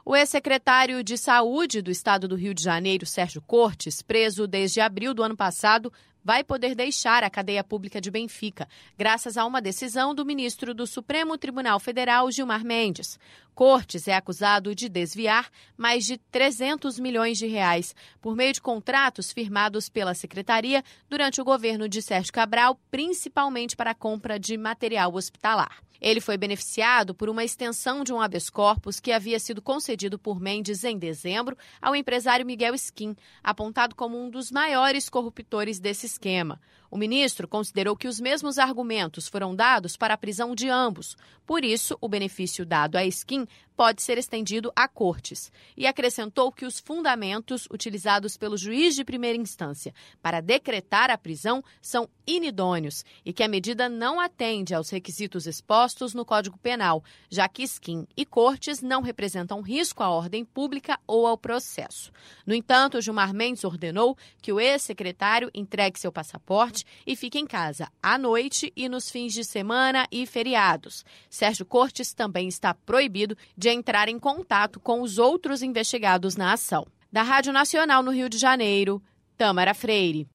O ex-secretário de Saúde do Estado do Rio de Janeiro, Sérgio Cortes, preso desde abril do ano passado, vai poder deixar a cadeia pública de Benfica, graças a uma decisão do ministro do Supremo Tribunal Federal, Gilmar Mendes. Cortes é acusado de desviar mais de 300 milhões de reais por meio de contratos firmados pela secretaria durante o governo de Sérgio Cabral, principalmente para a compra de material hospitalar. Ele foi beneficiado por uma extensão de um habeas corpus que havia sido concedido por Mendes em dezembro ao empresário Miguel Skin, apontado como um dos maiores corruptores desse esquema. O ministro considerou que os mesmos argumentos foram dados para a prisão de ambos. Por isso, o benefício dado a Skin pode ser estendido a Cortes. E acrescentou que os fundamentos utilizados pelo juiz de primeira instância para decretar a prisão são inidôneos e que a medida não atende aos requisitos expostos no Código Penal, já que Skin e Cortes não representam risco à ordem pública ou ao processo. No entanto, Gilmar Mendes ordenou que o ex-secretário entregue seu passaporte e fique em casa à noite e nos fins de semana e feriados. Sérgio Cortes também está proibido de entrar em contato com os outros investigados na ação. Da Rádio Nacional no Rio de Janeiro, Tâmara Freire.